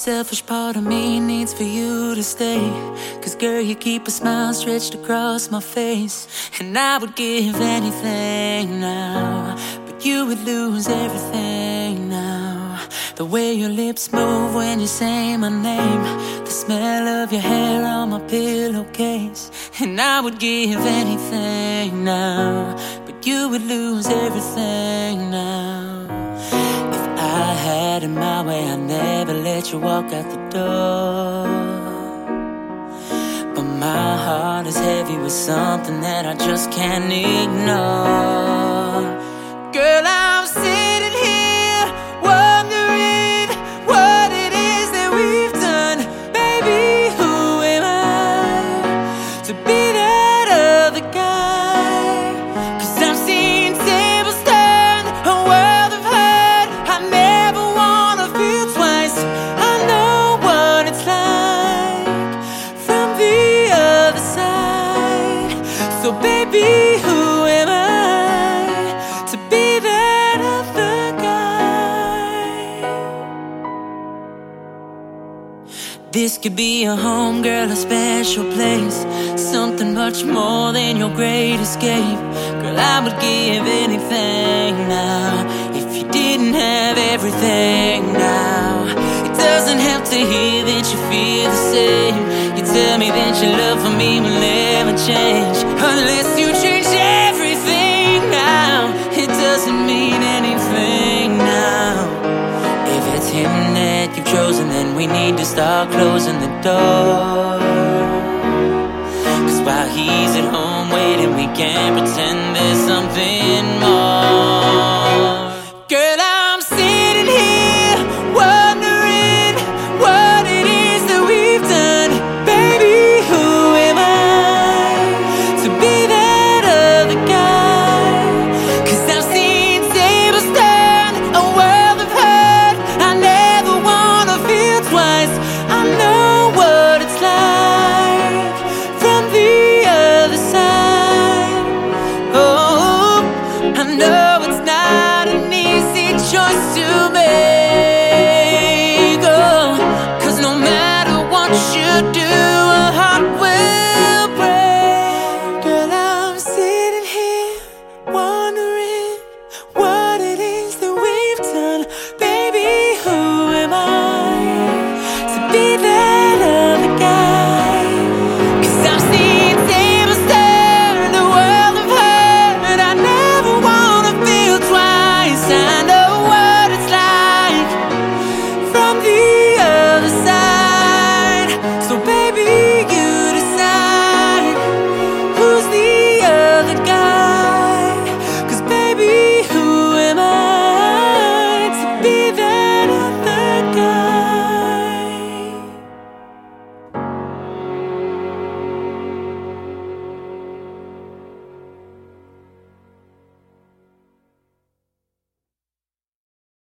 selfish part of me needs for you to stay. Cause girl, you keep a smile stretched across my face. And I would give anything now, but you would lose everything now. The way your lips move when you say my name, the smell of your hair on my pillowcase. And I would give anything now, but you would lose everything now. If I had it my way, I'd never let you walk out the door. But my heart is heavy with something that I just can't ignore. Girl, I'm sitting here wondering what it is that we've done. Baby, who am I to be that other guy? Cause I've seen tables turn, a world of hurt. I never wanna feel twice. I know what it's like from the other side. So baby, who am I to be that other guy? This could be a home, girl, a special place, something much more than your great escape. Girl, I would give anything now if you didn't have everything now. It doesn't help to hear that you feel the same. You tell me that your love for me will never change unless you change everything now. It doesn't mean anything now. If it's him that you've chosen, then we need to start closing the door. Cause while he's at home waiting, we can't pretend there's something more.